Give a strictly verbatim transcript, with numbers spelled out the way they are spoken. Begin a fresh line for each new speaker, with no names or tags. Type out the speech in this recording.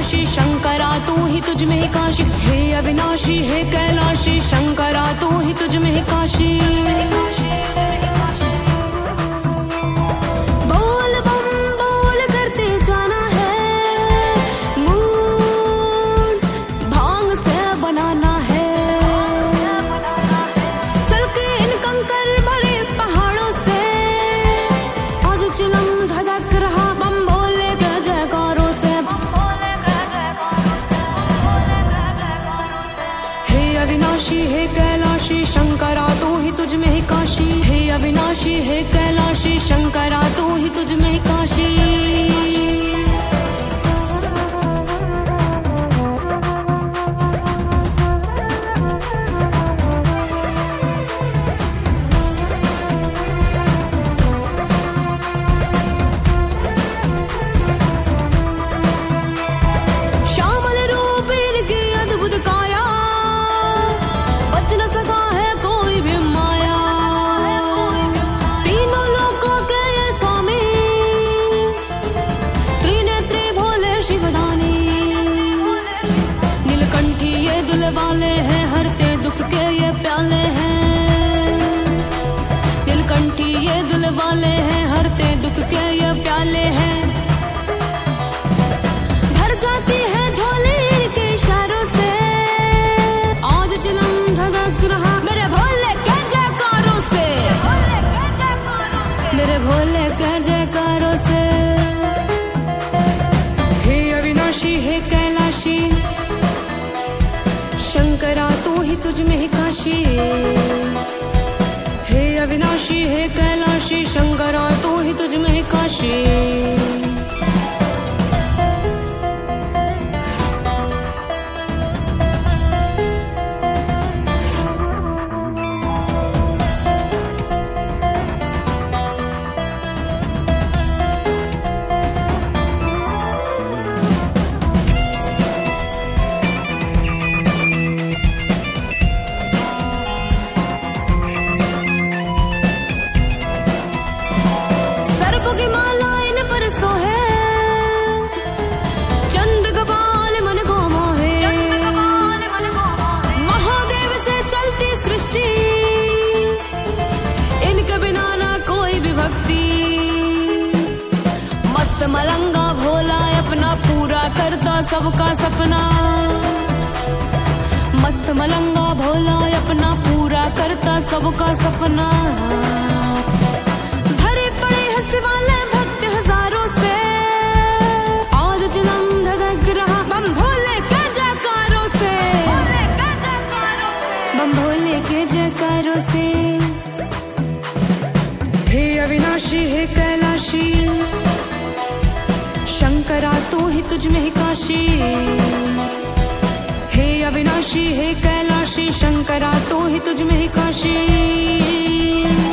कैलाशी शंकरा तू ही तुझ में ही काशी। हे अविनाशी हे कैलाशी शंकरा तू ही तुझ में ही काशी। बोल बम बोल करते जाना है, मूड भांग से बनाना है। चल के इन कंकर भरे पहाड़ों से आज चिलम धधक रहा बम भोले के जयकारों से। हे अविनाशी हे कैलाशी शंकरा तू ही तुझ में ही काशी। हे अविनाशी हे कैलाशी शंकरा तू ही तुझ में ही काशी। श्यामल रूप इनकी अद्भुत काया, बच न सका है कोई भी माया। तीनों लोकों के ये स्वामी, त्रिनेत्री भोले शिवदानी। नीलकंठी ये दिल वाले हैं, हरते दुख के ये प्याले हैं। नीलकंठी ये दिल वाले हैं, हरते दुख के ये प्याले हैं। भर जाती है झोली इनके इशारों से आज चिलम धधक रहा मेरे भोले के जयकारों से। मेरे भोले के जयकारों से। हे अविनाशी हे कैलाशी शंकरा तू ही तुझ में ही काशी। हे अविनाशी हे कैलाशी शंकरा तू ही तुझ में ही काशी। सर्प की माला इन पर सोहे, चंद्र कपाल मन को मोहे। महादेव से चलती सृष्टि, इनके बिना ना कोई भी भक्ति। मस्त मलंगा भोला अपना पूरा करता सबका सपना। मस्त मलंगा भोला अपना पूरा करता सबका सपना। भरे पड़े हंस वाले भक्त हजारों से आज चिलम धधक रहा बम भोले के जयकारों से। बम भोले के जयकारों से। हे अविनाशी हे कैलाशी शंकरा तू ही तुझ में ही काशी। हे अविनाशी हे कैलाशी शंकरा तू ही तुझ में ही काशी।